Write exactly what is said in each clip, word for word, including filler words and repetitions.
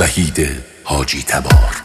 وحید حاجی تبار.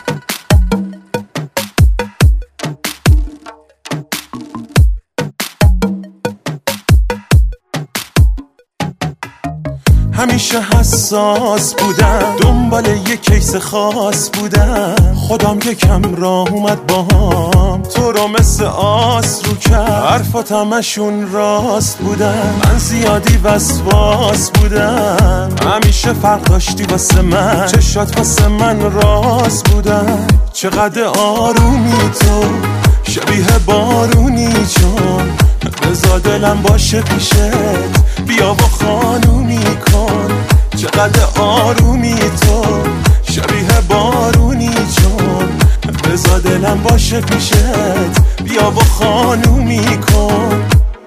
همیشه حساس بودم، دنبال یک کیس خاص بودم. خودم یکم راه اومد باهام، تو رو مثل آس رو کرد. حرفات همشون راست بودن، من زیادی وسواس بودم. همیشه فرق داشتی واسه من، چشات واسه من راست بودن. چقدر آرومی تو، شبیه بارونی، چون بذار دلم باشه پیشت، بیا با خانومی کن. چقدر آرومی تو، شبیه بارونی، چون بذار دلم باشه پیشت، بیا با خانومی کن.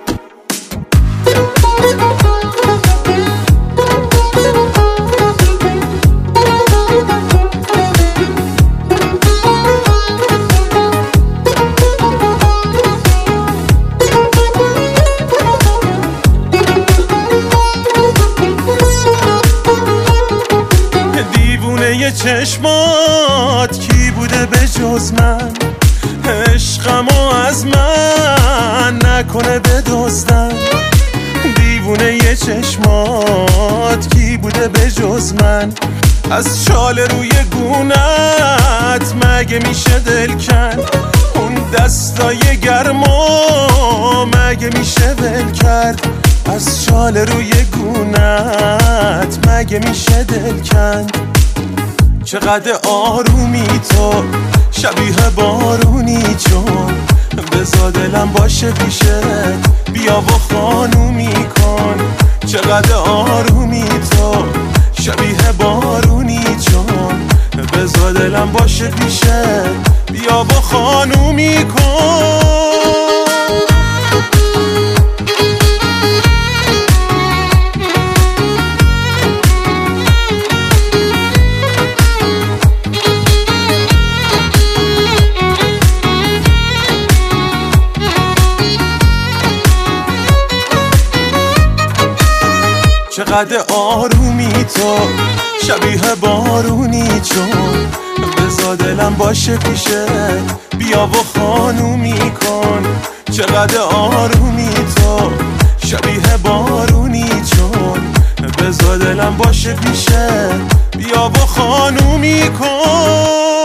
یه چشمات کی بوده به جز من؟ عشقمو از من نکنه بدزدن. دیوونه یه چشمات کی بوده به جز من؟ از شال روی گونت مگه میشه دل کن؟ اون دستای گرمو مگه میشه ول کرد؟ از شال روی گونت مگه میشه دل کن؟ چقدر آرومی تو، شبیه بارونی، چون بذار دلم باشه پیشت، بیا و خانومی کن. چقدر آرومی تو، شبیه بارونی، چون بذار دلم باشه پیشت، بیا و خانومی کن. چقدر آرومی تو، شبیه بارونی، چون بذار دلم باشه پیشت، بیا و خانومی کن. چقدر آرومی تو، شبیه بارونی، چون بذار دلم باشه پیشت، بیا و خانومی کن.